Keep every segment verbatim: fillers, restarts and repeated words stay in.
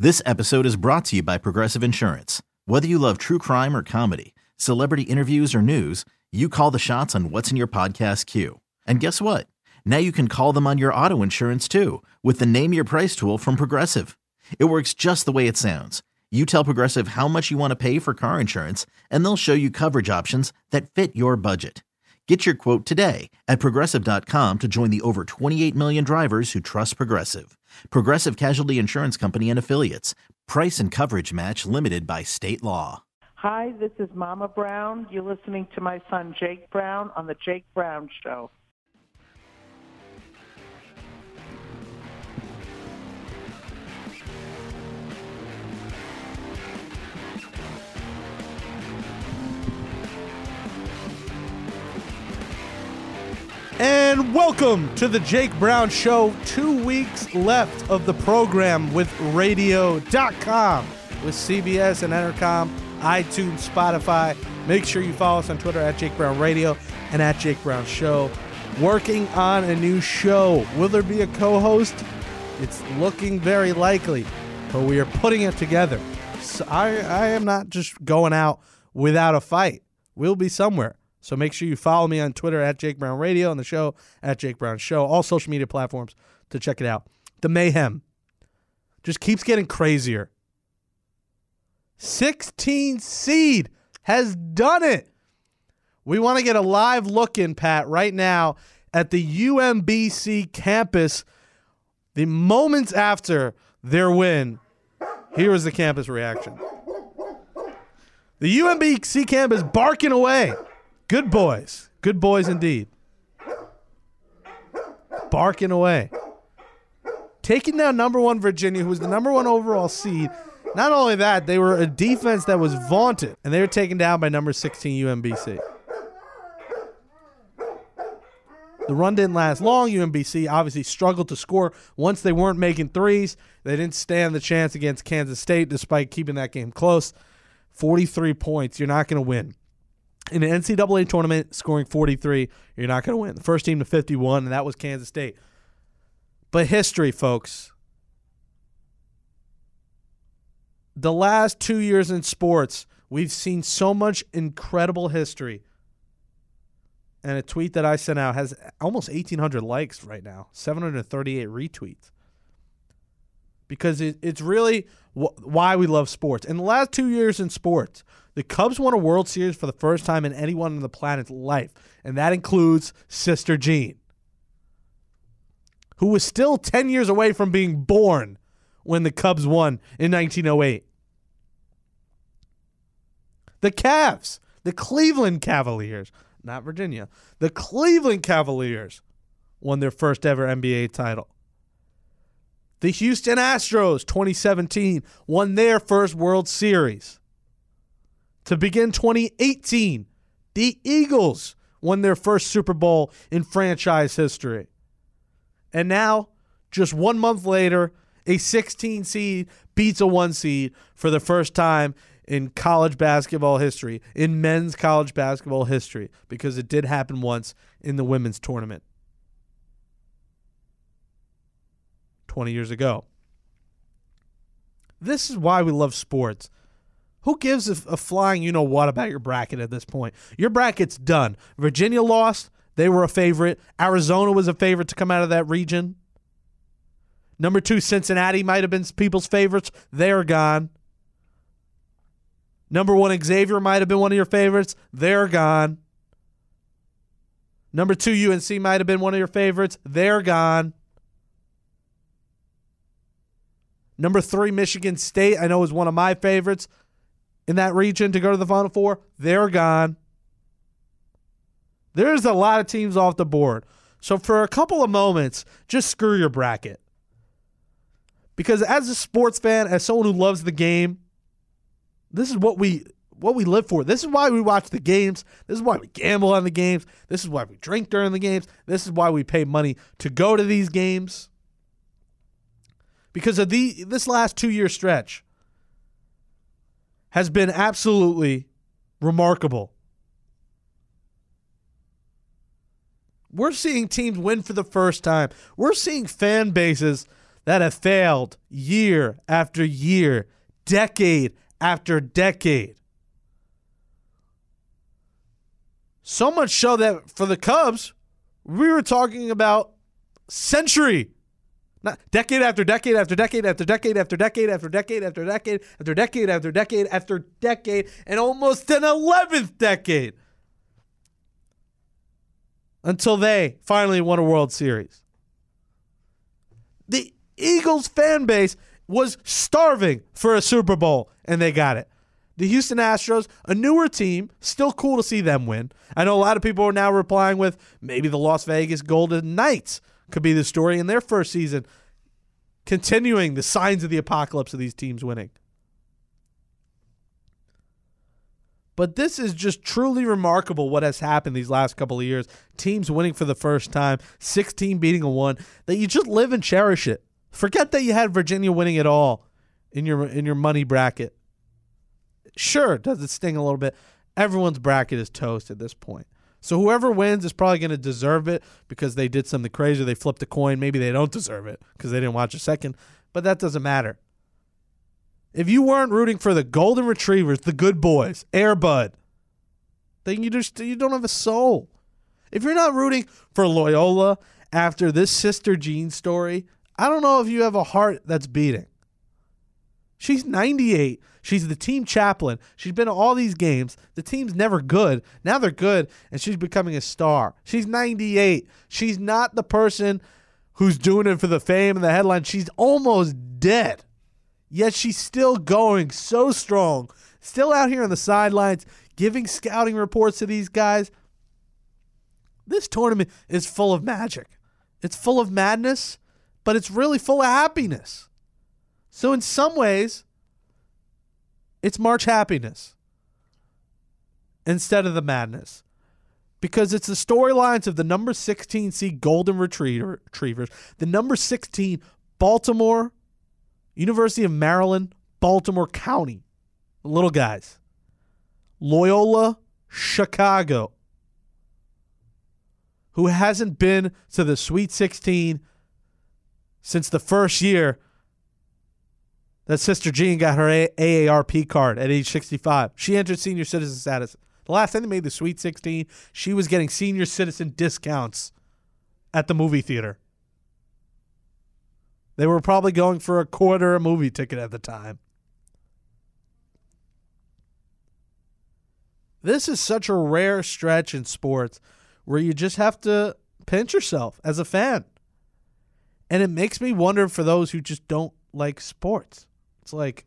This episode is brought to you by Progressive Insurance. Whether you love true crime or comedy, celebrity interviews or news, you call the shots on what's in your podcast queue. And guess what? Now you can call them on your auto insurance too with the Name Your Price tool from Progressive. It works just the way it sounds. You tell Progressive how much you want to pay for car insurance, and they'll show you coverage options that fit your budget. Get your quote today at Progressive dot com to join the over twenty-eight million drivers who trust Progressive. Progressive Casualty Insurance Company and Affiliates. Price and coverage match limited by state law. Hi, this is Mama Brown. You're listening to my son Jake Brown on The Jake Brown Show. And welcome to the Jake Brown Show. Two weeks left of the program with radio dot com, with C B S and Entercom, iTunes, Spotify. Make sure you follow us on Twitter at Jake Brown Radio and at Jake Brown Show. Working on a new show. Will there be a co-host? It's looking very likely, but we are putting it together. So I, I am not just going out without a fight. We'll be somewhere. So make sure you follow me on Twitter at Jake Brown Radio and the show at Jake Brown Show. All social media platforms to check it out. The mayhem just keeps getting crazier. sixteen seed has done it. We want to get a live look in, Pat, right now at the U M B C campus. The moments after their win, here was the campus reaction. The U M B C campus barking away. Good boys. Good boys indeed. Barking away. Taking down number one Virginia, who was the number one overall seed. Not only that, they were a defense that was vaunted, and they were taken down by number sixteen U M B C. The run didn't last long. U M B C obviously struggled to score. Once they weren't making threes, they didn't stand the chance against Kansas State despite keeping that game close. forty-three points. You're not going to win. In an N C double A tournament, scoring forty-three, you're not going to win. The first team to fifty-one, and that was Kansas State. But history, folks. The last two years in sports, we've seen so much incredible history. And a tweet that I sent out has almost eighteen hundred likes right now, seven hundred thirty-eight retweets. Because it, it's really wh- why we love sports. In the last two years in sports, the Cubs won a World Series for the first time in anyone on the planet's life, and that includes Sister Jean, who was still ten years away from being born when the Cubs won in nineteen oh eight. The Cavs, the Cleveland Cavaliers, not Virginia, the Cleveland Cavaliers won their first ever N B A title. The Houston Astros, twenty seventeen, won their first World Series. To begin twenty eighteen, the Eagles won their first Super Bowl in franchise history. And now, just one month later, a sixteen seed beats a one seed for the first time in college basketball history, in men's college basketball history, because it did happen once in the women's tournament twenty years ago. This is why we love sports. Who gives a, a flying you-know-what about your bracket at this point? Your bracket's done. Virginia lost. They were a favorite. Arizona was a favorite to come out of that region. Number two, Cincinnati might have been people's favorites. They're gone. Number one, Xavier might have been one of your favorites. They're gone. Number two, U N C might have been one of your favorites. They're gone. Number three, Michigan State, I know is one of my favorites in that region to go to the Final Four. They're gone. There's a lot of teams off the board. So for a couple of moments, just screw your bracket. Because as a sports fan, as someone who loves the game, this is what we what we live for. This is why we watch the games. This is why we gamble on the games. This is why we drink during the games. This is why we pay money to go to these games. Because of the this last two-year stretch has been absolutely remarkable. We're seeing teams win for the first time. We're seeing fan bases that have failed year after year, decade after decade. So much so that for the Cubs, we were talking about century. Not decade after decade after decade after decade after decade after decade after decade after decade after decade after decade and almost an eleventh decade until they finally won a World Series. The Eagles fan base was starving for a Super Bowl, and they got it. The Houston Astros, a newer team, still cool to see them win. I know a lot of people are now replying with maybe the Las Vegas Golden Knights could be the story in their first season, continuing the signs of the apocalypse of these teams winning. But this is just truly remarkable what has happened these last couple of years. Teams winning for the first time, sixteen beating a one, that you just live and cherish it. Forget that you had Virginia winning it all in your in your money bracket. Sure, does it sting a little bit? Everyone's bracket is toast at this point. So whoever wins is probably going to deserve it because they did something crazy. They flipped a coin. Maybe they don't deserve it because they didn't watch a second. But that doesn't matter. If you weren't rooting for the Golden Retrievers, the good boys, Air Bud, then you just you don't have a soul. If you're not rooting for Loyola after this Sister Jean story, I don't know if you have a heart that's beating. She's ninety-eight. She's the team chaplain. She's been to all these games. The team's never good. Now they're good, and she's becoming a star. She's ninety-eight. She's not the person who's doing it for the fame and the headline. She's almost dead. Yet she's still going so strong, still out here on the sidelines, giving scouting reports to these guys. This tournament is full of magic. It's full of madness, but it's really full of happiness. So in some ways, it's March happiness instead of the madness, because it's the storylines of the number sixteen seed Golden Retriever, Retrievers, the number sixteen Baltimore, University of Maryland, Baltimore County, the little guys, Loyola Chicago, who hasn't been to the Sweet sixteen since the first year that Sister Jean got her A A R P card at age sixty-five. She entered senior citizen status. The last time they made the Sweet sixteen, she was getting senior citizen discounts at the movie theater. They were probably going for a quarter a movie ticket at the time. This is such a rare stretch in sports where you just have to pinch yourself as a fan. And it makes me wonder for those who just don't like sports. It's like,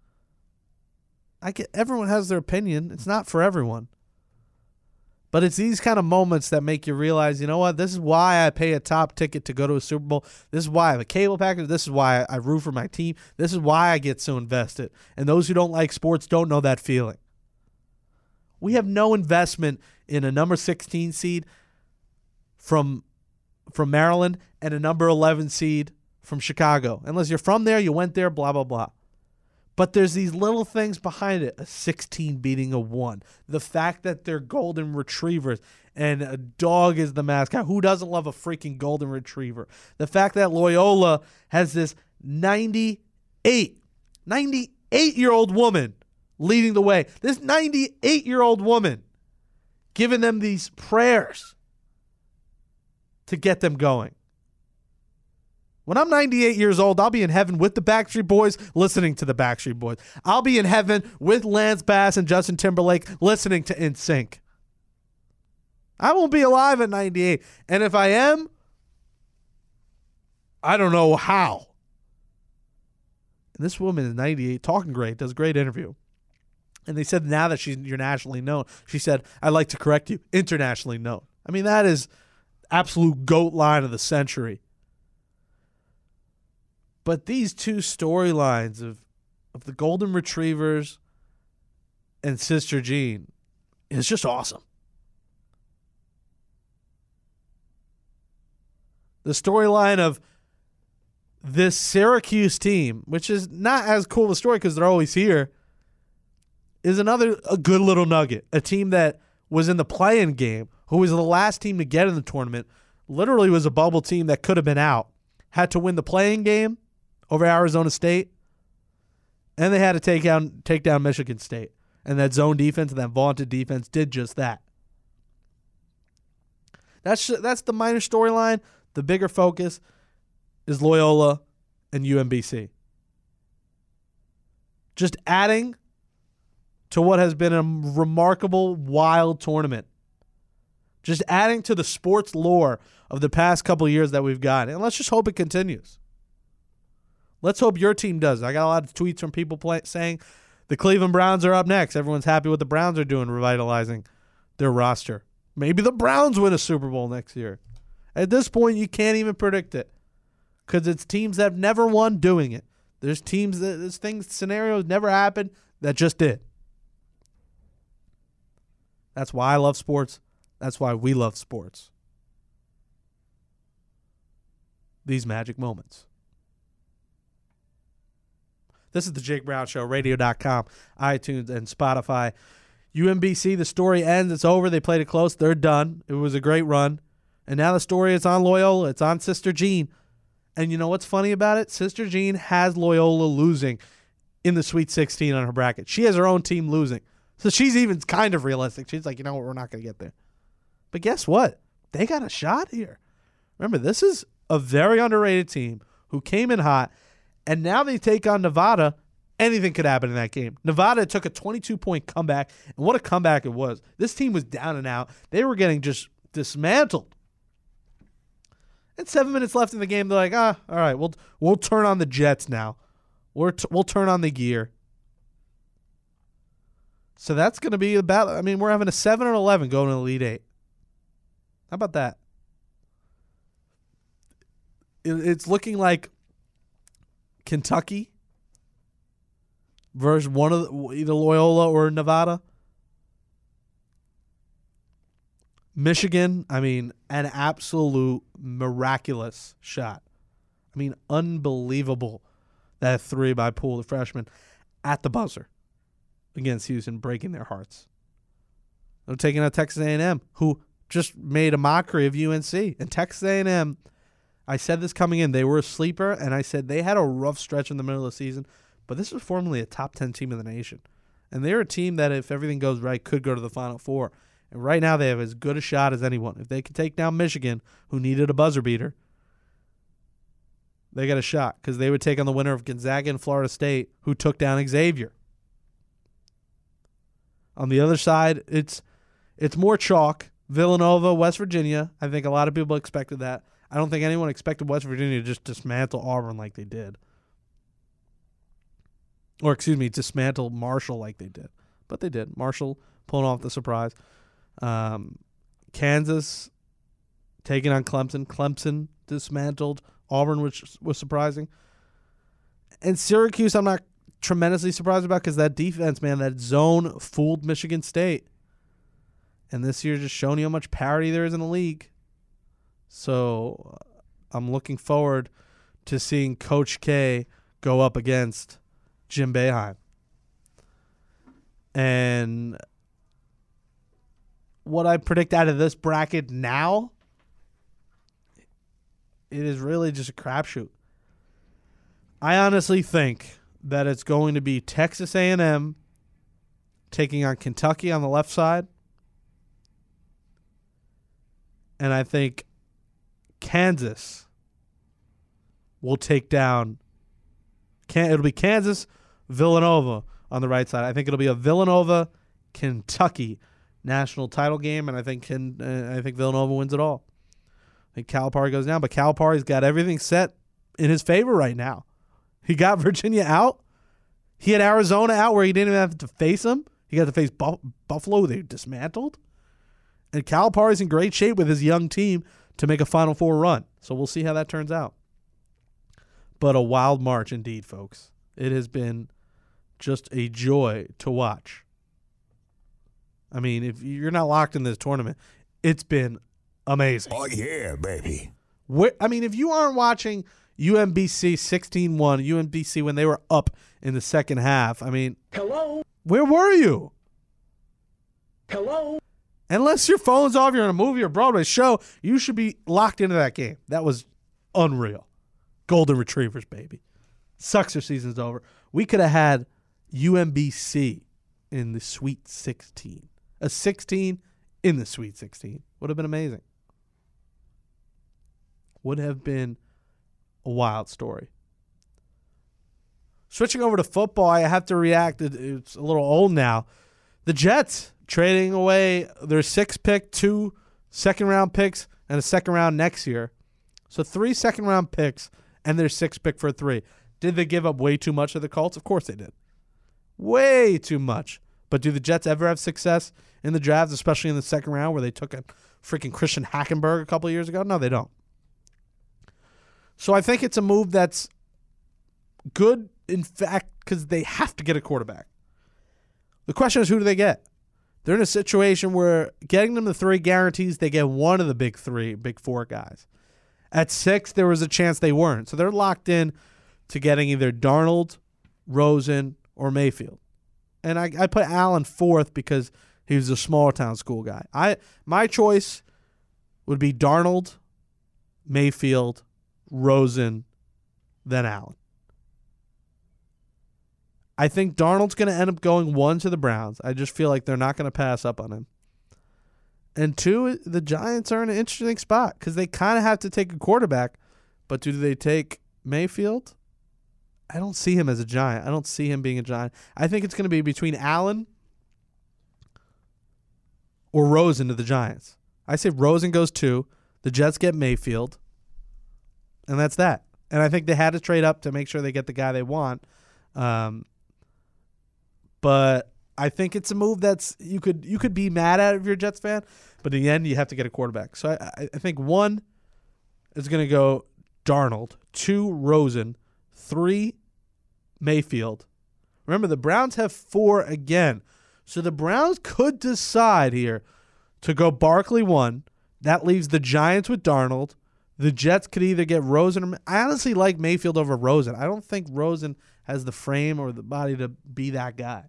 I get everyone has their opinion. It's not for everyone. But it's these kind of moments that make you realize, you know what, this is why I pay a top ticket to go to a Super Bowl. This is why I have a cable package. This is why I root for my team. This is why I get so invested. And those who don't like sports don't know that feeling. We have no investment in a number sixteen seed from, from Maryland and a number eleven seed from Chicago. Unless you're from there, you went there, blah, blah, blah. But there's these little things behind it. A sixteen beating a one. The fact that they're Golden Retrievers and a dog is the mascot. Who doesn't love a freaking Golden Retriever? The fact that Loyola has this ninety-eight, ninety-eight-year-old woman leading the way. This ninety-eight-year-old woman giving them these prayers to get them going. When I'm ninety-eight years old, I'll be in heaven with the Backstreet Boys, listening to the Backstreet Boys. I'll be in heaven with Lance Bass and Justin Timberlake, listening to N Sync. I won't be alive at ninety-eight. And if I am, I don't know how. And this woman is ninety-eight, talking great, does a great interview. And they said now that she's you're nationally known, she said, I'd like to correct you, internationally known. I mean, that is absolute GOAT line of the century. But these two storylines of, of the Golden Retrievers and Sister Jean is just awesome. The storyline of this Syracuse team, which is not as cool of a story because they're always here, is another a good little nugget. A team that was in the play-in game, who was the last team to get in the tournament, literally was a bubble team that could have been out, had to win the playing game over Arizona State, and they had to take down take down Michigan State. And that zone defense and that vaunted defense did just that. That's that's the minor storyline. The bigger focus is Loyola and U M B C. Just adding to what has been a remarkable, wild tournament. Just adding to the sports lore of the past couple of years that we've got. And let's just hope it continues. Let's hope your team does. I got a lot of tweets from people play, saying the Cleveland Browns are up next. Everyone's happy what the Browns are doing, revitalizing their roster. Maybe the Browns win a Super Bowl next year. At this point, you can't even predict it because it's teams that have never won doing it. There's teams that there's things, scenarios never happened that just did. That's why I love sports. That's why we love sports. These magic moments. This is the Jake Brown Show, radio dot com, iTunes, and Spotify. U M B C, the story ends. It's over. They played it close. They're done. It was a great run. And now the story is on Loyola. It's on Sister Jean. And you know what's funny about it? Sister Jean has Loyola losing in the Sweet sixteen on her bracket. She has her own team losing. So she's even kind of realistic. She's like, you know what? We're not going to get there. But guess what? They got a shot here. Remember, this is a very underrated team who came in hot, and now they take on Nevada. Anything could happen in that game. Nevada took a twenty-two point comeback, and what a comeback it was. This team was down and out. They were getting just dismantled. And seven minutes left in the game, they're like, ah, all right, we'll we'll turn on the Jets now. We're t- we'll turn on the gear. So that's going to be about, I mean, we're having a seven and eleven going to the Elite Eight. How about that? It, it's looking like Kentucky versus one of the, either Loyola or Nevada. Michigan, I mean, an absolute miraculous shot. I mean, unbelievable. That three by Poole, the freshman, at the buzzer against Houston, breaking their hearts. They're taking out Texas A and M, who just made a mockery of U N C. And Texas A and M, I said this coming in, they were a sleeper, and I said they had a rough stretch in the middle of the season, but this was formerly a top ten team in the nation. And they're a team that, if everything goes right, could go to the Final Four. And right now they have as good a shot as anyone. If they can take down Michigan, who needed a buzzer beater, they got a shot because they would take on the winner of Gonzaga and Florida State, who took down Xavier. On the other side, it's it's more chalk. Villanova, West Virginia. I think a lot of people expected that. I don't think anyone expected West Virginia to just dismantle Auburn like they did. Or, excuse me, dismantle Marshall like they did. But they did. Marshall pulling off the surprise. Um, Kansas taking on Clemson. Clemson dismantled Auburn, which was surprising. And Syracuse, I'm not tremendously surprised about because that defense, man, that zone fooled Michigan State. And this year just showing you how much parity there is in the league. So I'm looking forward to seeing Coach K go up against Jim Boeheim. And what I predict out of this bracket now, it is really just a crapshoot. I honestly think that it's going to be Texas A and M taking on Kentucky on the left side. And I think Kansas will take down, it'll be Kansas, Villanova on the right side. I think it'll be a Villanova, Kentucky national title game, and I think can, uh, I think Villanova wins it all. I think Calipari goes down, but Calipari's got everything set in his favor right now. He got Virginia out. He had Arizona out where he didn't even have to face them. He got to face Buff- Buffalo. They dismantled. And Calipari's in great shape with his young team to make a Final Four run. So we'll see how that turns out. But a wild march indeed, folks. It has been just a joy to watch. I mean, if you're not locked in this tournament, it's been amazing. Oh, yeah, baby. Where, I mean, if you aren't watching U M B C sixteen one, U M B C when they were up in the second half, I mean, Hello? Where were you? Hello? Unless your phone's off, you're in a movie or Broadway show, you should be locked into that game. That was unreal. Golden Retrievers, baby. Sucks their season's over. We could have had U M B C in the Sweet sixteen. A sixteen in the Sweet sixteen. Would have been amazing. Would have been a wild story. Switching over to football, I have to react. It's a little old now. The Jets trading away their sixth pick, two second-round picks, and a second round next year. So three second-round picks and their sixth pick for three. Did they give up way too much to the Colts? Of course they did. Way too much. But do the Jets ever have success in the drafts, especially in the second round where they took a freaking Christian Hackenberg a couple of years ago? No, they don't. So I think it's a move that's good, in fact, because they have to get a quarterback. The question is, who do they get? They're in a situation where getting them the three guarantees they get one of the big three, big four guys. At six, there was a chance they weren't. So they're locked in to getting either Darnold, Rosen, or Mayfield. And I, I put Allen fourth because he was a smaller town school guy. I my choice would be Darnold, Mayfield, Rosen, then Allen. I think Darnold's going to end up going one to the Browns. I just feel like they're not going to pass up on him. And two, the Giants are in an interesting spot because they kind of have to take a quarterback. But do they take Mayfield? I don't see him as a Giant. I don't see him being a Giant. I think it's going to be between Allen or Rosen to the Giants. I say Rosen goes two. The Jets get Mayfield. And that's that. And I think they had to trade up to make sure they get the guy they want. Um, but I think it's a move that's you could you could be mad at if you're a Jets fan, but in the end you have to get a quarterback. So I, I think one is going to go Darnold, two Rosen, three Mayfield. Remember the Browns have four again, so the Browns could decide here to go Barkley one. That leaves the Giants with Darnold. The Jets could either get Rosen or I honestly like Mayfield over Rosen. I don't think Rosen has the frame or the body to be that guy.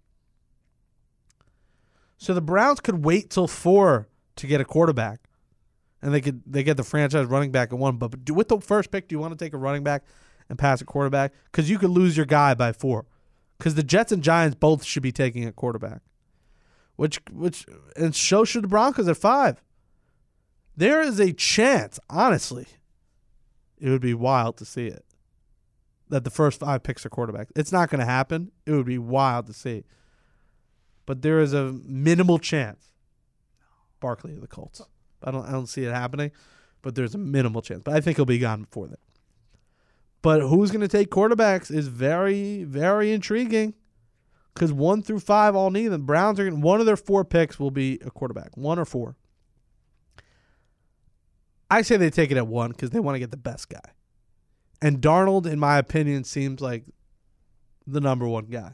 So the Browns could wait till four to get a quarterback, and they could they get the franchise running back at one. But do, with the first pick, do you want to take a running back and pass a quarterback? Because you could lose your guy by four. Because the Jets and Giants both should be taking a quarterback, which which and so should the Broncos at five. There is a chance, honestly, it would be wild to see it, that the first five picks are quarterbacks. It's not going to happen. It would be wild to see. But there is a minimal chance. Barkley to the Colts. I don't I don't see it happening, but there's a minimal chance. But I think he'll be gone before that. But who's going to take quarterbacks is very, very intriguing because one through five all need them. Browns are going one of their four picks will be a quarterback, one or four. I say they take it at one because they want to get the best guy. And Darnold, in my opinion, seems like the number one guy.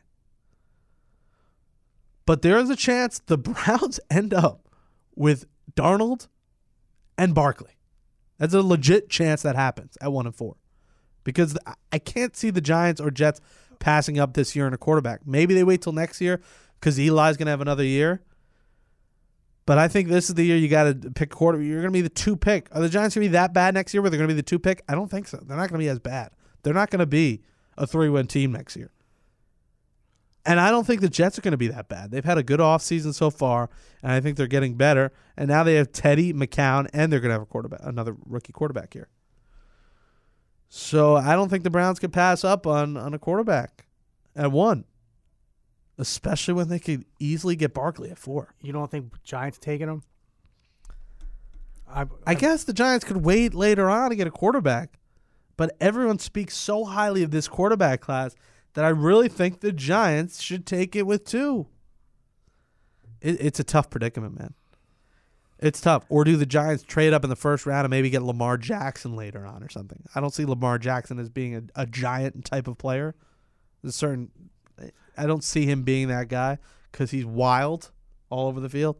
But there is a chance the Browns end up with Darnold and Barkley. That's a legit chance that happens at one and four. Because I can't see the Giants or Jets passing up this year in a quarterback. Maybe they wait till next year because Eli's going to have another year. But I think this is the year you got to pick quarter. You're going to be the two pick. Are the Giants going to be that bad next year where they're going to be the two pick? I don't think so. They're not going to be as bad. They're not going to be a three-win team next year. And I don't think the Jets are going to be that bad. They've had a good offseason so far, and I think they're getting better. And now they have Teddy, McCown, and they're going to have a quarterback, another rookie quarterback here. So I don't think the Browns could pass up on, on a quarterback at one. Especially when they could easily get Barkley at four. You don't think Giants taking him? I, I, I guess the Giants could wait later on to get a quarterback. But everyone speaks so highly of this quarterback class that I really think the Giants should take it with two. It, it's a tough predicament, man. It's tough. Or do the Giants trade up in the first round and maybe get Lamar Jackson later on or something? I don't see Lamar Jackson as being a, a giant type of player. There's a certain... I don't see him being that guy because he's wild all over the field.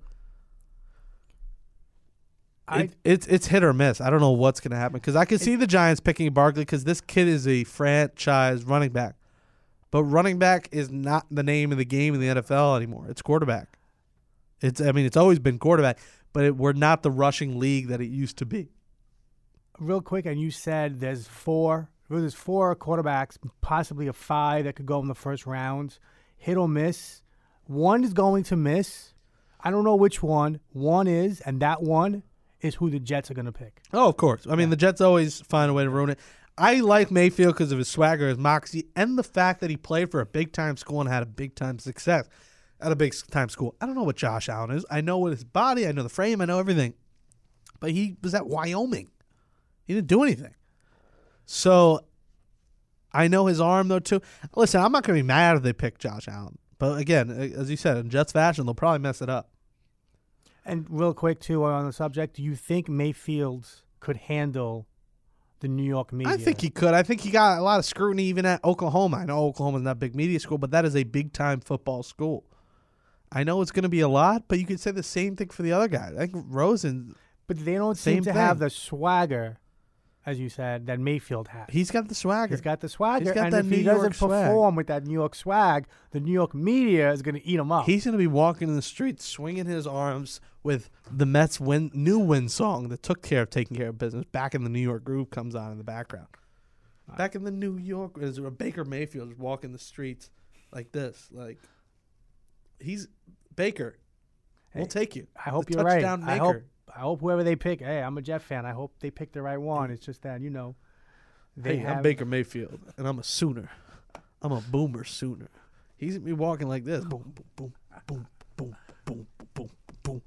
I, it, it's it's hit or miss. I don't know what's going to happen because I could see the Giants picking Barkley because this kid is a franchise running back. But running back is not the name of the game in the N F L anymore. It's quarterback. It's I mean, it's always been quarterback, but it, we're not the rushing league that it used to be. Real quick, and you said there's four There's four quarterbacks, possibly a five that could go in the first round. Hit or miss. One is going to miss. I don't know which one. One is, and that one is who the Jets are going to pick. Oh, of course. I mean, the Jets always find a way to ruin it. I like Mayfield because of his swagger, his moxie, and the fact that he played for a big-time school and had a big-time success at a big-time school. I don't know what Josh Allen is. I know what his body, I know the frame, I know everything. But he was at Wyoming. He didn't do anything. So I know his arm, though, too. Listen, I'm not going to be mad if they pick Josh Allen. But, again, as you said, in Jets fashion, they'll probably mess it up. And real quick, too, on the subject, do you think Mayfield could handle the New York media? I think he could. I think he got a lot of scrutiny even at Oklahoma. I know Oklahoma's not a big media school, but that is a big-time football school. I know it's going to be a lot, but you could say the same thing for the other guy. I think Rosen. But they don't Same seem to thing. have the swagger, as you said, that Mayfield has. He's got the swagger. He's got the swagger. He's got and that if New he York doesn't swag. perform with that New York swag, the New York media is going to eat him up. He's going to be walking in the streets, swinging his arms with the Mets' win, new win song that took care of taking care of business. Back in the New York Groove comes on in the background. Back in the New York, as Baker Mayfield is walking the streets like this. Like, he's Baker. We'll Hey, take you. I hope The you're right. touchdown I maker. hope, I hope whoever they pick, hey, I'm a Jet fan. I hope they pick the right one. It's just that, you know, they Hey, have. I'm Baker Mayfield, and I'm a Sooner. I'm a Boomer Sooner. He's going to be walking like this. Boom, boom, boom, boom, boom, boom, boom, boom.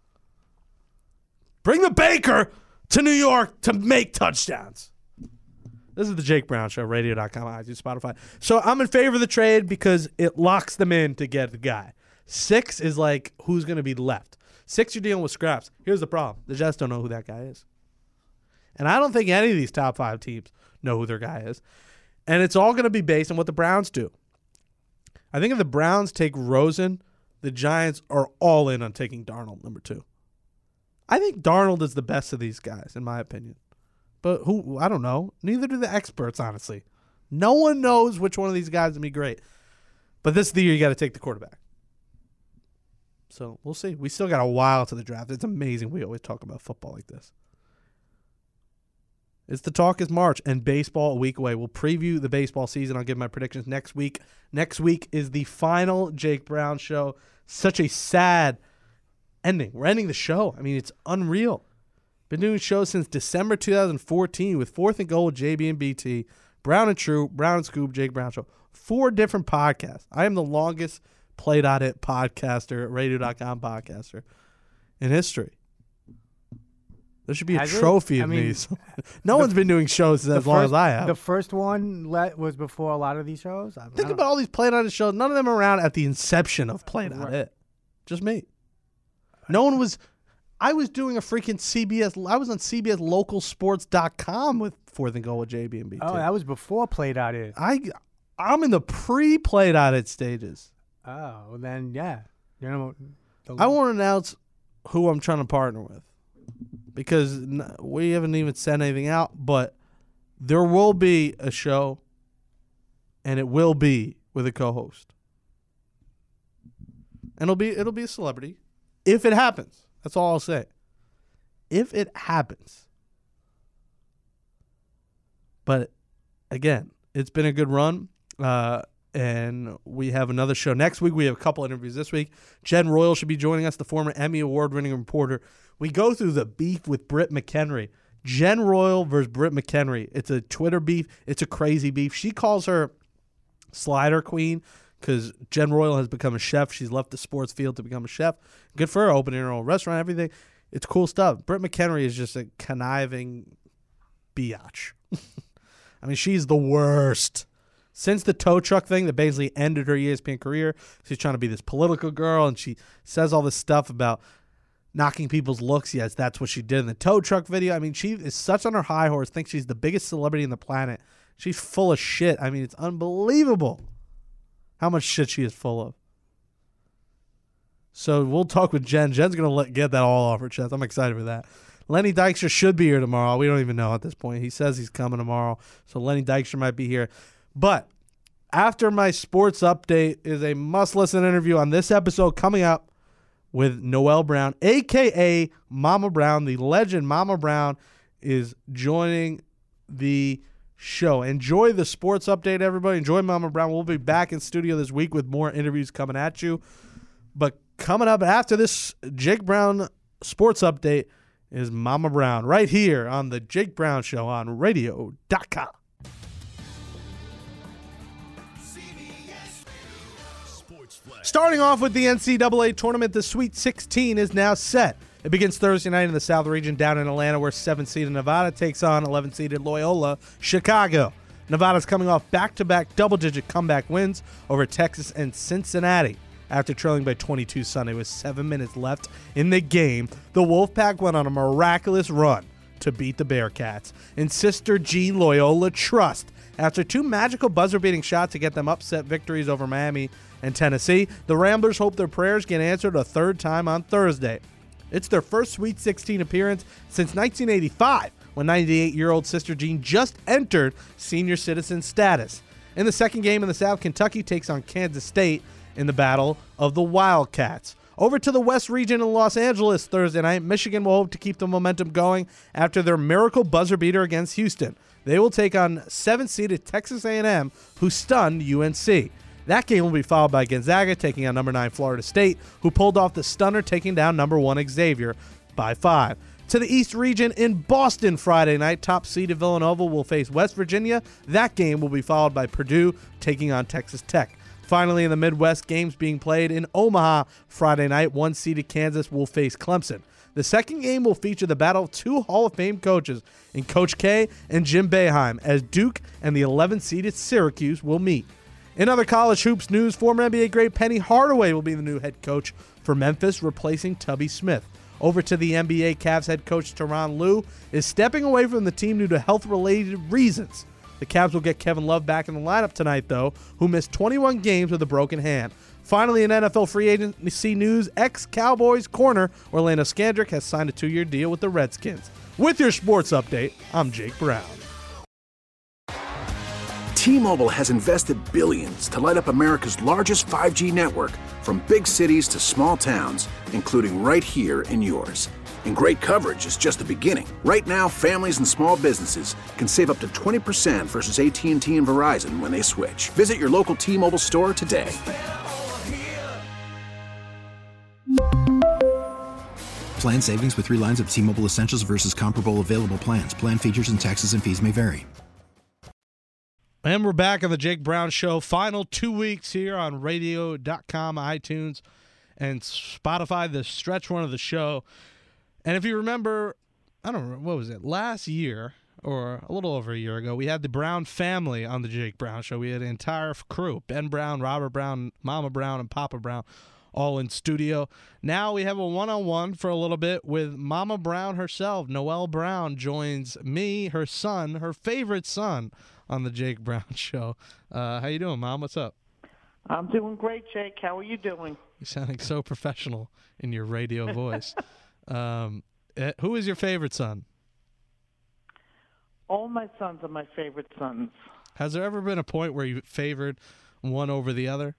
Bring the Baker to New York to make touchdowns. This is the Jake Brown Show, radio dot com, iTunes, Spotify. So I'm in favor of the trade because it locks them in to get the guy. Six is like who's going to be left. Six, you're dealing with scraps. Here's the problem. The Jets don't know who that guy is. And I don't think any of these top five teams know who their guy is. And it's all going to be based on what the Browns do. I think if the Browns take Rosen, the Giants are all in on taking Darnold, number two. I think Darnold is the best of these guys, in my opinion. But who, I don't know. Neither do the experts, honestly. No one knows which one of these guys is going to be great. But this is the year you got to take the quarterback. So we'll see. We still got a while to the draft. It's amazing we always talk about football like this. It's the talk is March and baseball a week away. We'll preview the baseball season. I'll give my predictions next week. Next week is the final Jake Brown Show. Such a sad ending. We're ending the show. I mean, it's unreal. Been doing shows since December two thousand fourteen with Fourth and Goal with J B and B T, Brown and True, Brown and Scoop, Jake Brown Show. Four different podcasts. I am the longest Play.it podcaster, radio dot com podcaster in history. There should be a Has it? trophy I of mean, me. no one's been doing shows as long first, as I have. The first one let, was before a lot of these shows. I, I Think don't- about all these Play.it shows. None of them are around at the inception of Play.it. Right. Just me. No one was. I was doing a freaking C B S. I was on C B S local sports dot com with Fourth and Goal with J B and B T. Oh, that was before Play.it. I, I'm in the pre-Play.it stages. Oh, well then, yeah. You know, the, I won't announce who I'm trying to partner with because n- we haven't even sent anything out, but there will be a show, and it will be with a co-host. And it'll be it'll be a celebrity if it happens. That's all I'll say. If it happens. But again, it's been a good run. Uh, and we have another show next week. We have a couple interviews this week. Jen Royal should be joining us, the former Emmy Award-winning reporter. We go through the beef with Britt McHenry. Jen Royal versus Britt McHenry. It's a Twitter beef. It's a crazy beef. She calls her Slider Queen because Jen Royal has become a chef. She's left the sports field to become a chef. Good for her, opening her own restaurant, everything. It's cool stuff. Britt McHenry is just a conniving biatch. I mean, she's the worst. Since the tow truck thing that basically ended her E S P N career, she's trying to be this political girl, and she says all this stuff about knocking people's looks. Yes, that's what she did in the tow truck video. I mean, she is such on her high horse, thinks she's the biggest celebrity on the planet. She's full of shit. I mean, it's unbelievable how much shit she is full of. So we'll talk with Jen. Jen's going to let get that all off her chest. I'm excited for that. Lenny Dykstra should be here tomorrow. We don't even know at this point. He says he's coming tomorrow, so Lenny Dykstra might be here. But after my sports update is a must-listen interview on this episode coming up with Noel Brown, a k a. Mama Brown. The legend Mama Brown is joining the show. Enjoy the sports update, everybody. Enjoy Mama Brown. We'll be back in studio this week with more interviews coming at you. But coming up after this Jake Brown sports update is Mama Brown right here on the Jake Brown Show on radio dot com. Starting off with the N C double A tournament, the Sweet sixteen is now set. It begins Thursday night in the South region down in Atlanta, where seven-seeded Nevada takes on eleven-seeded Loyola Chicago. Nevada's coming off back-to-back double-digit comeback wins over Texas and Cincinnati. After trailing by twenty-two Sunday with seven minutes left in the game, the Wolfpack went on a miraculous run to beat the Bearcats. And Sister Jean Loyola Trust, after two magical buzzer-beating shots to get them upset victories over Miami and Tennessee, the Ramblers hope their prayers get answered a third time on Thursday. It's their first Sweet sixteen appearance since nineteen eighty-five, when ninety-eight-year-old Sister Jean just entered senior citizen status. In the second game in the South, Kentucky takes on Kansas State in the Battle of the Wildcats. Over to the West region in Los Angeles Thursday night, Michigan will hope to keep the momentum going after their miracle buzzer beater against Houston. They will take on seven-seeded Texas A and M, who stunned U N C. That game will be followed by Gonzaga taking on number nine Florida State, who pulled off the stunner, taking down number one Xavier by five. To the East region in Boston Friday night, top-seeded Villanova will face West Virginia. That game will be followed by Purdue taking on Texas Tech. Finally, in the Midwest, games being played in Omaha Friday night, one-seeded Kansas will face Clemson. The second game will feature the battle of two Hall of Fame coaches in Coach K and Jim Boeheim, as Duke and the eleven-seeded Syracuse will meet. In other college hoops news, former N B A great Penny Hardaway will be the new head coach for Memphis, replacing Tubby Smith. Over to the N B A, Cavs head coach Tyronn Lue is stepping away from the team due to health-related reasons. The Cavs will get Kevin Love back in the lineup tonight, though, who missed twenty-one games with a broken hand. Finally, in N F L free agency news, ex-Cowboys corner Orlando Scandrick has signed a two-year deal with the Redskins. With your sports update, I'm Jake Brown. T-Mobile has invested billions to light up America's largest five G network, from big cities to small towns, including right here in yours. And great coverage is just the beginning. Right now, families and small businesses can save up to twenty percent versus A T and T and Verizon when they switch. Visit your local T-Mobile store today. Plan savings with three lines of T-Mobile Essentials versus comparable available plans. Plan features and taxes and fees may vary. And we're back on the Jake Brown Show. Final two weeks here on radio dot com, iTunes, and Spotify, the stretch run of the show. And if you remember, I don't know, what was it, last year or a little over a year ago, we had the Brown family on the Jake Brown Show. We had an entire crew, Ben Brown, Robert Brown, Mama Brown, and Papa Brown, all in studio. Now we have a one-on-one for a little bit with Mama Brown herself. Noelle Brown joins me, her son, her favorite son, on the Jake Brown Show. Uh, how you doing, Mom? What's up? I'm doing great, Jake. How are you doing? You're sounding so professional in your radio voice. um, uh, who is your favorite son? All my sons are my favorite sons. Has there ever been a point where you favored one over the other?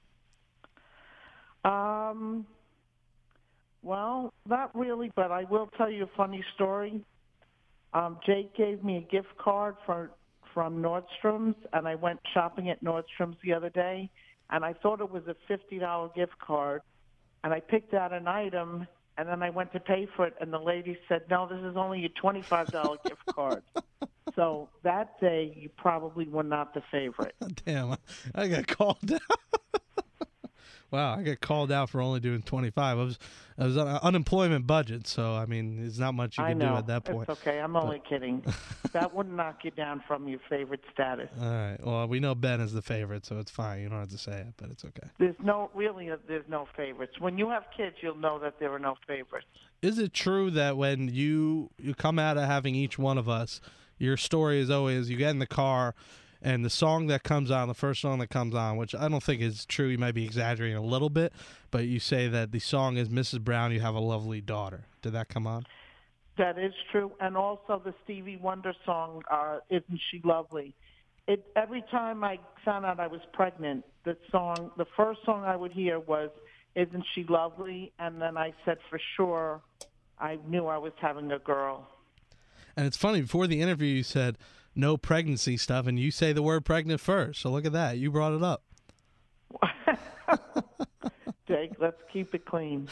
Um, well, not really, but I will tell you a funny story. Um, Jake gave me a gift card for from Nordstrom's, and I went shopping at Nordstrom's the other day, and I thought it was a fifty dollars gift card, and I picked out an item, and then I went to pay for it, and the lady said, no, this is only a twenty-five dollars gift card. So that day, you probably were not the favorite. Damn, I got called out. Wow, I got called out for only doing twenty-five. I was, I was on an unemployment budget, so I mean, there's not much you I can know. do at that point. It's okay. I'm but... only kidding. That wouldn't knock you down from your favorite status. All right. Well, we know Ben is the favorite, so it's fine. You don't have to say it, but it's okay. There's no really. There's no favorites. When you have kids, you'll know that there are no favorites. Is it true that when you you come out of having each one of us, your story is always you get in the car, and the song that comes on, the first song that comes on, which I don't think is true, you might be exaggerating a little bit, but you say that the song is Missus Brown, You Have a Lovely Daughter. Did that come on? That is true. And also the Stevie Wonder song, uh, Isn't She Lovely? It, every time I found out I was pregnant, the song, the first song I would hear was Isn't She Lovely? And then I said for sure I knew I was having a girl. And it's funny, before the interview you said, no pregnancy stuff, and you say the word pregnant first. So look at that. You brought it up. Jake, let's keep it clean.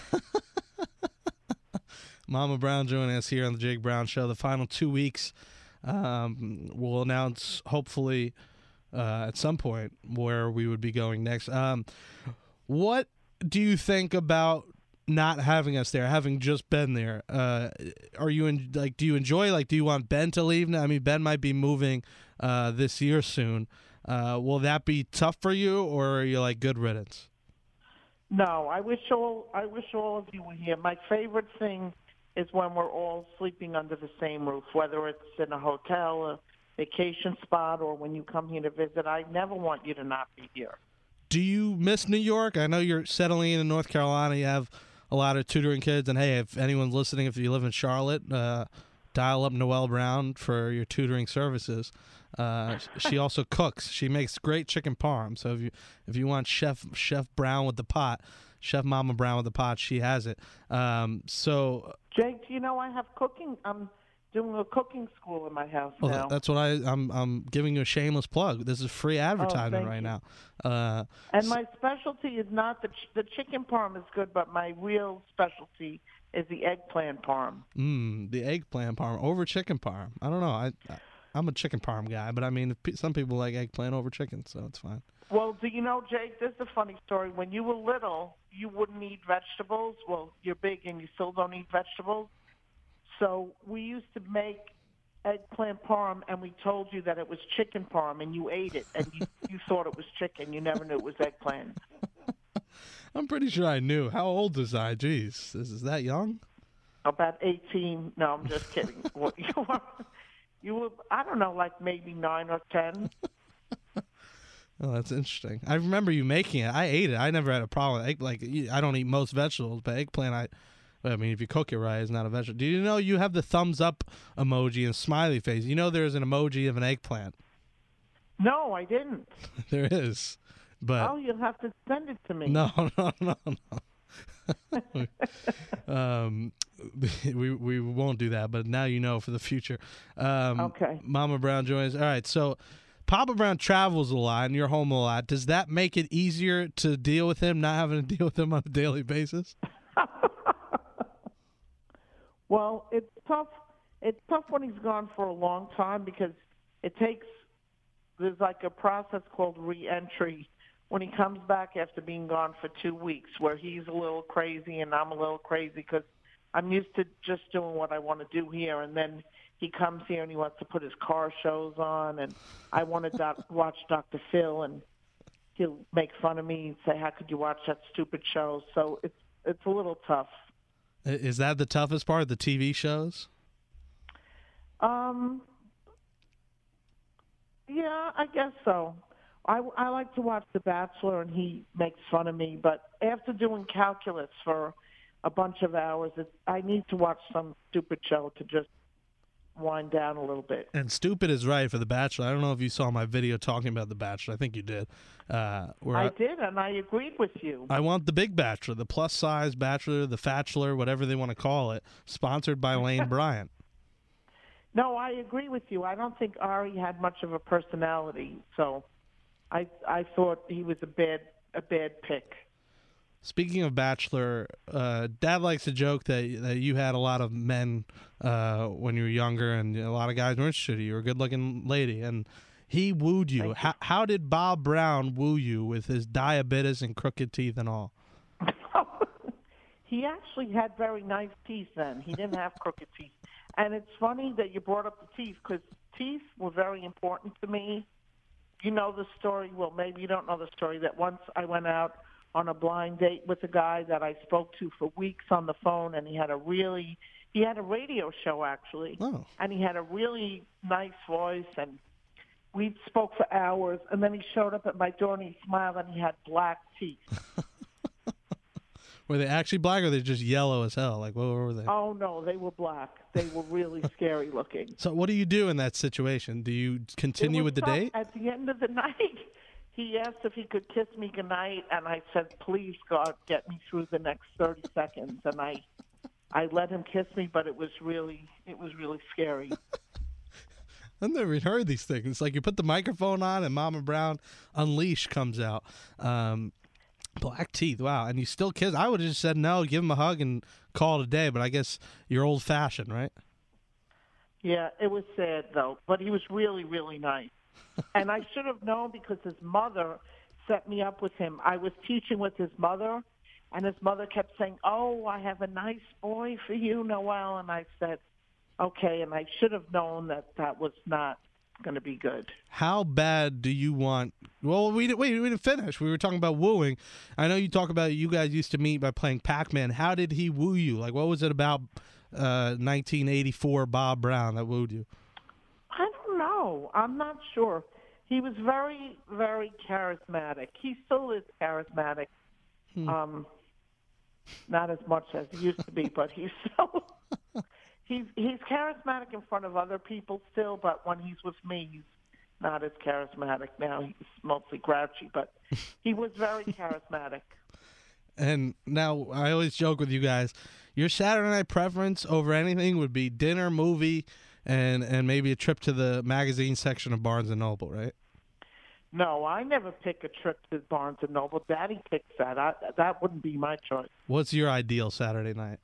Mama Brown joining us here on the Jake Brown Show. The final two weeks, um, we'll announce hopefully uh, at some point where we would be going next. Um, what do you think about not having us there, having just been there? Uh, are you in, like? Do you enjoy? Like, do you want Ben to leave now? I mean, Ben might be moving uh, this year soon. Uh, will that be tough for you, or are you like good riddance? No, I wish all I wish all of you were here. My favorite thing is when we're all sleeping under the same roof, whether it's in a hotel, a vacation spot, or when you come here to visit. I never want you to not be here. Do you miss New York? I know you're settling in in North Carolina. You have a lot of tutoring kids. And, hey, if anyone's listening, if you live in Charlotte, uh, dial up Noelle Brown for your tutoring services. Uh, she also cooks. She makes great chicken parm. So if you if you want Chef Chef Brown with the pot, Chef Mama Brown with the pot, she has it. Um, so, Jake, do you know I have cooking? I'm doing a cooking school in my house well, now. That's what I I'm I'm giving you a shameless plug. This is free advertisement oh, right you. now. Uh, and my specialty is not the ch- the chicken parm is good, but my real specialty is the eggplant parm. Mm, the eggplant parm over chicken parm. I don't know. I, I I'm a chicken parm guy, but I mean, some people like eggplant over chicken, so it's fine. Well, do you know, Jake, this is a funny story. When you were little, you wouldn't eat vegetables. Well, you're big and you still don't eat vegetables. So we used to make eggplant parm, and we told you that it was chicken parm, and you ate it, and you, you thought it was chicken. You never knew it was eggplant. I'm pretty sure I knew. How old was I? Jeez, is, is that young? About eighteen. No, I'm just kidding. What, you were, you were, I don't know, like maybe nine or ten. Oh, that's interesting. I remember you making it. I ate it. I never had a problem with egg. Like, I don't eat most vegetables, but eggplant, I I mean, if you cook it right, it's not a vegetable. Do you know you have the thumbs up emoji and smiley face? You know there's an emoji of an eggplant. No, I didn't. There is. But oh, you'll have to send it to me. No, no, no, no. um, we we won't do that, but now you know for the future. Um, okay. Mama Brown joins. All right, so Papa Brown travels a lot, and you're home a lot. Does that make it easier to deal with him, not having to deal with him on a daily basis? Well, it's tough. It's tough when he's gone for a long time because it takes. There's like a process called re-entry when he comes back after being gone for two weeks, where he's a little crazy and I'm a little crazy because I'm used to just doing what I want to do here, and then he comes here and he wants to put his car shows on, and I want to doc- watch Doctor Phil, and he'll make fun of me and say, "How could you watch that stupid show?" So it's it's a little tough. Is that the toughest part, the T V shows? Um. Yeah, I guess so. I, I like to watch The Bachelor, and he makes fun of me. But after doing calculus for a bunch of hours, it, I need to watch some stupid show to just wind down a little bit. And stupid is right for The Bachelor. I don't know if you saw my video talking about The Bachelor. I think you did. Uh, where I, I did, and I agreed with you. I want the big Bachelor, the plus-size Bachelor, the Fatchelor, whatever they want to call it, sponsored by Lane Bryant. No, I agree with you. I don't think Ari had much of a personality, so I I thought he was a bad a bad pick. Speaking of Bachelor, uh, Dad likes to joke that that you had a lot of men uh, when you were younger, and a lot of guys were interested in you. You were a good-looking lady, and he wooed you. you. How, how did Bob Brown woo you with his diabetes and crooked teeth and all? He actually had very nice teeth then. He didn't have crooked teeth. And it's funny that you brought up the teeth because teeth were very important to me. You know the story. Well, maybe you don't know the story that once I went out on a blind date with a guy that I spoke to for weeks on the phone, and he had a really, he had a radio show actually, oh. and he had a really nice voice, and we spoke for hours, and then he showed up at my door and he smiled and he had black teeth. Were they actually black or were they just yellow as hell? Like, what were they? Oh, no, they were black. They were really scary looking. So what do you do in that situation? Do you continue with the tough. date? At the end of the night, he asked if he could kiss me goodnight, and I said, please, God, get me through the next thirty seconds. And I I let him kiss me, but it was really, it was really scary. I've never even heard these things. It's like you put the microphone on and Mama Brown Unleashed comes out. Um, black teeth, wow. And you still kiss. I would have just said no, give him a hug and call it a day, but I guess you're old-fashioned, right? Yeah, it was sad, though, but he was really, really nice. And I should have known because his mother set me up with him. I was teaching with his mother, and his mother kept saying, oh, I have a nice boy for you, Noel. And I said, okay, and I should have known that that was not going to be good. How bad do you want? Well, we didn't, wait, we didn't finish. We were talking about wooing. I know you talk about you guys used to meet by playing Pac-Man. How did he woo you? Like, what was it about uh, nineteen eighty-four Bob Brown that wooed you? I don't know. I'm not sure. He was very, very charismatic. He still is charismatic. Hmm. Um, not as much as he used to be, but he's still he's he's charismatic in front of other people still. But when he's with me, he's not as charismatic now. He's mostly grouchy, but he was very charismatic. And now I always joke with you guys, your Saturday night preference over anything would be dinner, movie, and and maybe a trip to the magazine section of Barnes and Noble, right? No, I never pick a trip to Barnes and Noble. Daddy picks that. I, that wouldn't be my choice. What's your ideal Saturday night?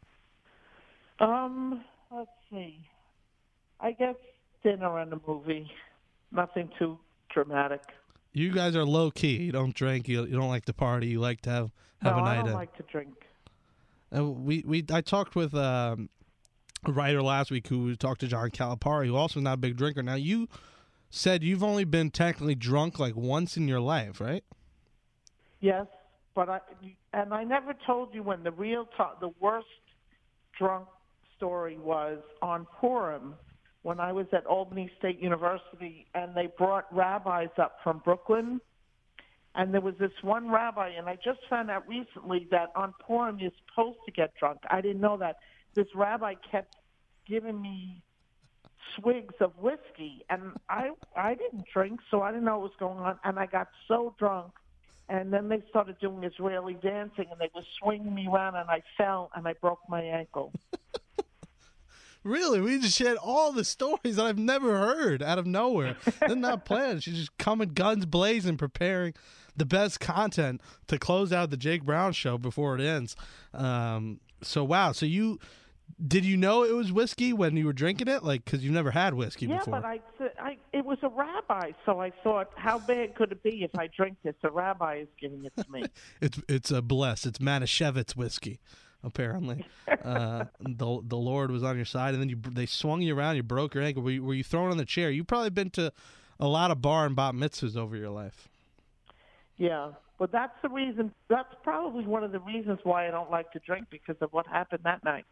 Um, let's see. I guess dinner and a movie. Nothing too dramatic. You guys are low key. You don't drink. You you don't like to party. You like to have have no, a night I don't in. like to drink. And we we I talked with um, a writer last week who talked to John Calipari, who also not a big drinker. Now you said you've only been technically drunk like once in your life, right? Yes, but I and I never told you when the real to- the worst drunk story was on Purim when I was at Albany State University and they brought rabbis up from Brooklyn. And there was this one rabbi, and I just found out recently that on Purim you're supposed to get drunk. I didn't know that. This rabbi kept giving me swigs of whiskey, and I I didn't drink, so I didn't know what was going on. And I got so drunk, and then they started doing Israeli dancing, and they were swinging me around, and I fell, and I broke my ankle. Really? We just shared all the stories that I've never heard out of nowhere. They're not planned. She's just coming guns blazing, preparing the best content to close out the Jake Brown show before it ends. Um, so, wow. So you, did you know it was whiskey when you were drinking it? Like, because you've never had whiskey yeah, before. Yeah, but I, I, it was a rabbi, so I thought, how bad could it be if I drink this? A rabbi is giving it to me. it's it's a bless. It's Manischewitz whiskey. Apparently, uh, the the Lord was on your side, and then you they swung you around. You broke your ankle. Were you, were you thrown on the chair? You've probably been to a lot of bar and bat mitzvahs over your life. Yeah, but that's the reason. That's probably one of the reasons why I don't like to drink, because of what happened that night.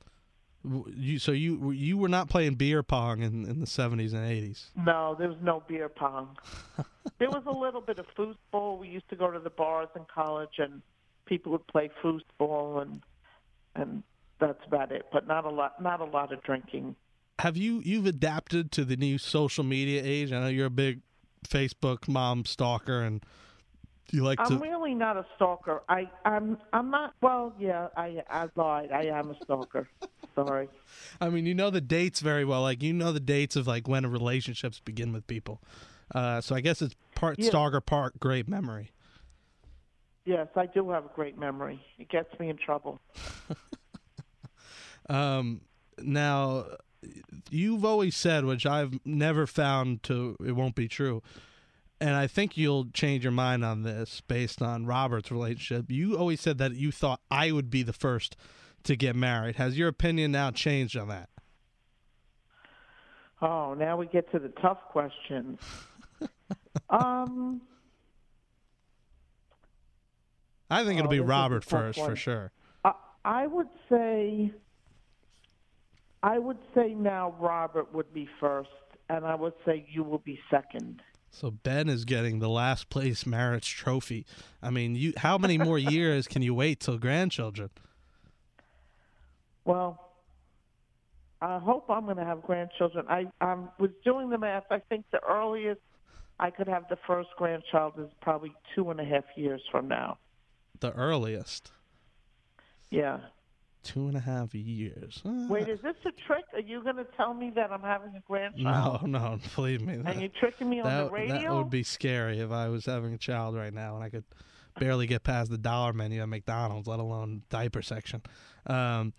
You so you you were not playing beer pong in, in the seventies and eighties. No, there was no beer pong. There was a little bit of foosball. We used to go to the bars in college, and people would play foosball and. And that's about it, but not a lot. Not a lot of drinking. Have you you've adapted to the new social media age? I know you're a big Facebook mom stalker, and you like I'm to. I'm really not a stalker. I I'm I'm not. Well, yeah, I I lied. I am a stalker. Sorry. I mean, you know the dates very well. Like you know the dates of like when relationships begin with people. Uh, so I guess it's part yeah. stalker, part great memory. Yes, I do have a great memory. It gets me in trouble. um, now, you've always said, which I've never found to, it won't be true, and I think you'll change your mind on this based on Robert's relationship. You always said that you thought I would be the first to get married. Has your opinion now changed on that? Oh, now we get to the tough questions. um... I think it'll oh, be Robert first one. for sure. I, I would say, I would say now Robert would be first, and I would say you will be second. So Ben is getting the last place marriage trophy. I mean, you how many more years can you wait till grandchildren? Well, I hope I'm going to have grandchildren. I I was doing the math. I think the earliest I could have the first grandchild is probably two and a half years from now. The earliest. Yeah. Two and a half years. Uh, Wait, is this a trick? Are you going to tell me that I'm having a grandchild? No, no, believe me. That, And you're tricking me on that, the radio? That would be scary if I was having a child right now and I could barely get past the dollar menu at McDonald's, let alone diaper section. Um,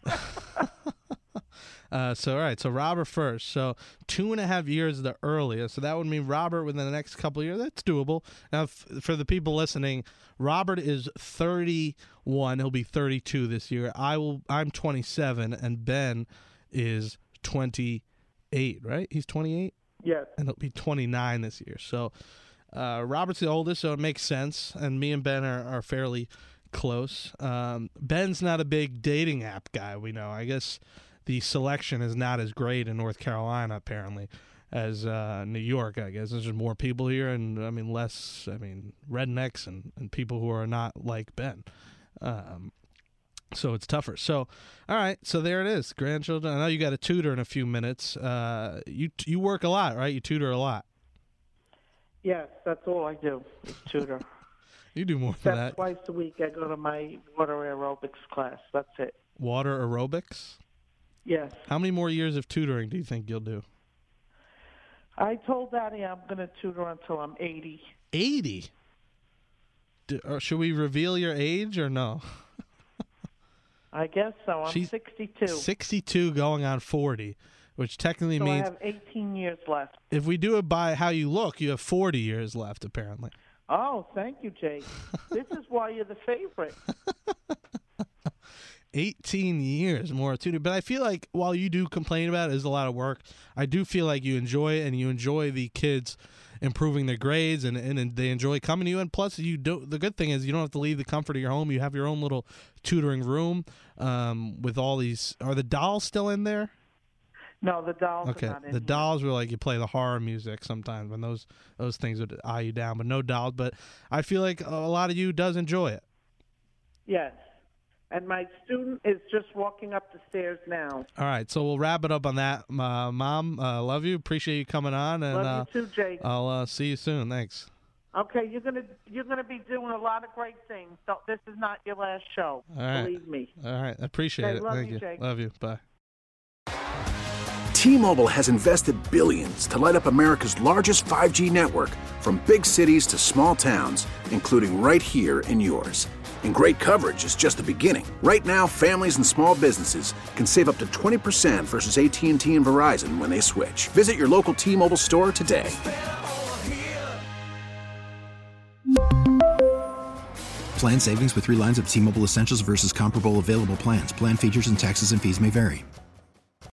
uh, so, all right, so Robert first. So, two and a half years is the earliest. So, that would mean Robert within the next couple of years. That's doable. Now, f- for the people listening, Robert is thirty-one. He'll be thirty-two this year. I will. I'm twenty-seven, and Ben is twenty-eight, right? He's twenty-eight? Yes. And he'll be twenty-nine this year. So, uh, Robert's the oldest, so it makes sense. And me and Ben are, are fairly close. Um, Ben's not a big dating app guy, we know. I guess the selection is not as great in North Carolina, apparently, as uh, New York, I guess. There's just more people here and, I mean, less, I mean, rednecks and, and people who are not like Ben. Um, so it's tougher. So, all right, so there it is, grandchildren. I know you got a tutor in a few minutes. Uh, you you work a lot, right? You tutor a lot. Yes, that's all I do, is tutor. You do more than Except that. twice a week I go to my water aerobics class. That's it. Water aerobics? Yes. How many more years of tutoring do you think you'll do? I told Daddy I'm going to tutor until I'm eighty. eighty? Do, or should we reveal your age or no? I guess so. I'm She's sixty-two. sixty-two going on forty, which technically so means I have eighteen years left. if we do it by how you look, you have forty years left, apparently. Oh, thank you, Jake. This is why you're the favorite. eighteen years more tutoring. But I feel like while you do complain about it, it's a lot of work, I do feel like you enjoy it and you enjoy the kids improving their grades and, and, and they enjoy coming to you. And plus, you do, the good thing is you don't have to leave the comfort of your home. You have your own little tutoring room um, with all these. Are the dolls still in there? No, the dolls Okay, are not in the here. dolls were like you play the horror music sometimes when those those things would eye you down, but no dolls. But I feel like a lot of you does enjoy it. Yes. And my student is just walking up the stairs now. All right, so we'll wrap it up on that. Uh, Mom, uh, love you. Appreciate you coming on, and Love uh, you too, Jake. I'll uh, see you soon. Thanks. Okay, you're gonna you're gonna be doing a lot of great things. So this is not your last show. All right. Believe me. All right, I appreciate Okay, it. love Thank you, Jake. Love you. Bye. T-Mobile has invested billions to light up America's largest five G network, from big cities to small towns, including right here in yours. And great coverage is just the beginning. Right now, families and small businesses can save up to twenty percent versus A T and T and Verizon when they switch. Visit your local T-Mobile store today. Plan savings with three lines of T-Mobile Essentials versus comparable available plans. Plan features and taxes and fees may vary.